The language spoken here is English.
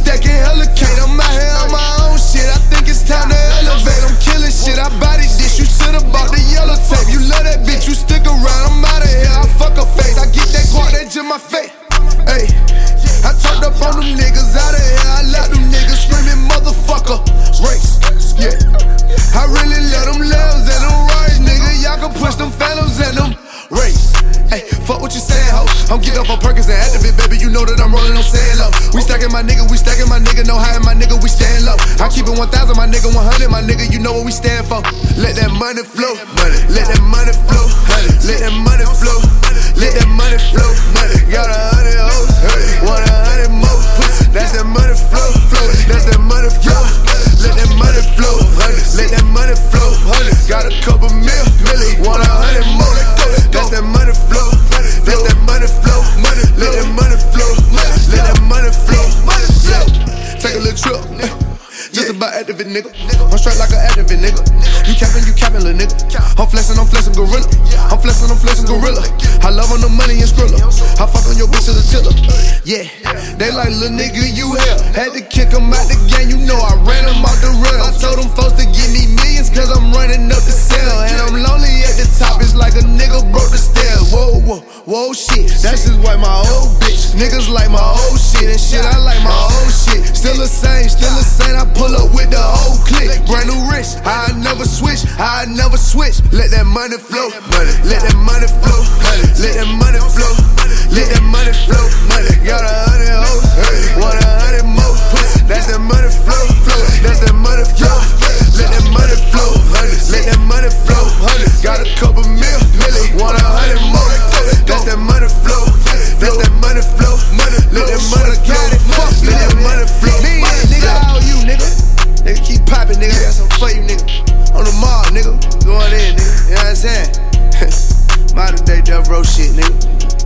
stacking hella cake. I'm out here on my own shit. I think it's time to elevate. I'm killing shit. I body this. You should've bought the yellow tape. You love that bitch, you stick around. I'm out of here. I fuck her face. I get that guap, that in my face. Hey, I turned up on them niggas out of here. I left them niggas screaming motherfucker race. Yeah, I really love them lambs and them rights, nigga. Y'all can push them phantoms and them race. Hey, fuck what you saying, ho. I'm getting up on Perkins and Activate, baby. You know that I'm rolling on saying low. We stacking my nigga, no high, my nigga, we stand low. I keep it 1,000, my nigga, 100, my nigga, you know what we stand for. Let that money flow, let that money flow, let that money flow, let that money flow. Got 100 hoes, want 100 more. That's that money flow, that's that money flow. Let that money flow, let that money flow. Got a couple million, want 100 more. That's that money flow, that's that money flow. Let that money flow, let that money flow. Take a little trip, just about Activate, nigga. I'm straight like an Activate, nigga. You capping, little nigga. I'm flexing, gorilla. I'm flexing, gorilla. I love on the money and Skrilla. I fuck on your bitch as a tiller. Yeah, they like, little nigga, you hell. Had to kick him out the game, you know I ran him out the rail. I told them folks to give me millions, cause I'm running up the cell. And I'm lonely at the top, it's like a nigga broke the stairs. Whoa, shit. That's just why my old bitch. Niggas like my old shit, and shit, I like my old shit. Still the same, I pull up with the whole clique. Brand new wrist, I never switch. Let that money flow, let that money flow, let that money flow, let that money flow. Got 100 hoes, want 100 more. That's that money flow, that's that money flow. Let that money flow, let that money flow. Got a couple million, want 100 more. That's that money flow, that's that money flow. Let that money flow, let that money flow. Nigga, how you, nigga? Nigga, keep poppin', nigga. I got something for you, nigga. On the mob, nigga. Going in, nigga. You know what I'm saying? Modern day Death Row shit, nigga.